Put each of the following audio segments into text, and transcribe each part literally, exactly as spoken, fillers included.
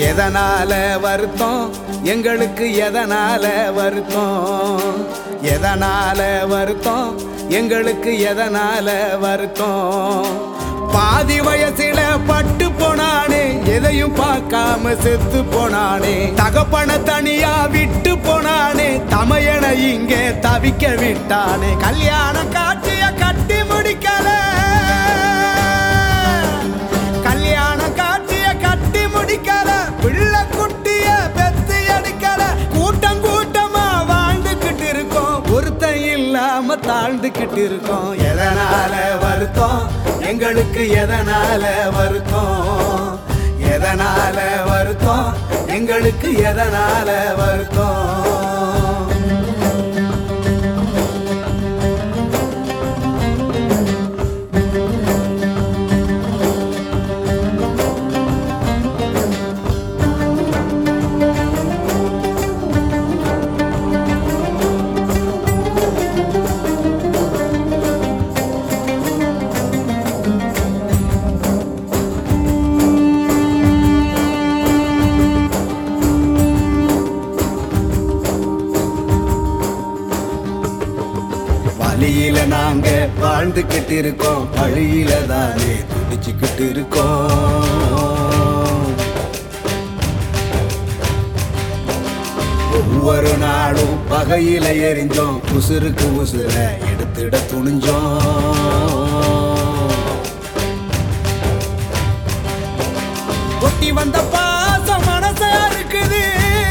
எதனால வருத்தம் எங்களுக்கு எதனால வருத்தம் எதனால வருத்தம் எங்களுக்கு எதனால வருத்தம் பாதி வயசுல பட்டு போனானே எதையும் பார்க்காம செத்து போனானே தகப்பன தனியா விட்டு போனானே தமையனை இங்கே தவிக்க விட்டானே கல்யாணம் காட்சிய கட்டி முடிக்கல கல்யாணம் காட்சிய கட்டி முடிக்கல பிள்ளை குட்டிய பெத்து எடுக்கல கூட்டம் கூட்டமா வாழ்ந்துகிட்டு இருக்கோம் ஒருத்தன் இல்லாம தாழ்ந்துகிட்டு இருக்கோம் எதனால வருத்தம் எங்களுக்கு எதனால வருத்தம் எதனால வருத்தம் எங்களுக்கு எதனால வருத்தம் வழியில நாங்க வாழ்ந்துகிட்டு இருக்கோம் வழியில தானே துடிச்சுக்கிட்டு இருக்கோம் ஒவ்வொரு நாளும் பகையில எரிஞ்சோம் உசுருக்கு உசுர எடுத்துட துணிஞ்சோம் ஒட்டி வந்த பாசம் மனச இருக்குது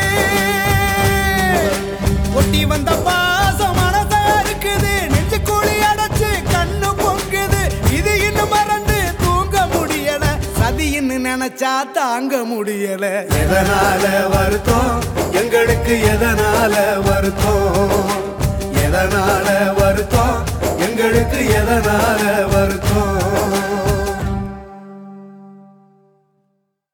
ஒட்டி வந்த பாசம் மனச இருக்குது நெஞ்சு கூலி அடைச்சு கண்ணு பொங்குது இது இன்னும் மறந்து தூங்க முடியல சதின்னு நினைச்சா தாங்க முடியல எதனால வருத்தம் எங்களுக்கு எதனால வருத்தம் எதனால வருத்தம் எங்களுக்கு எதனால வருத்தம்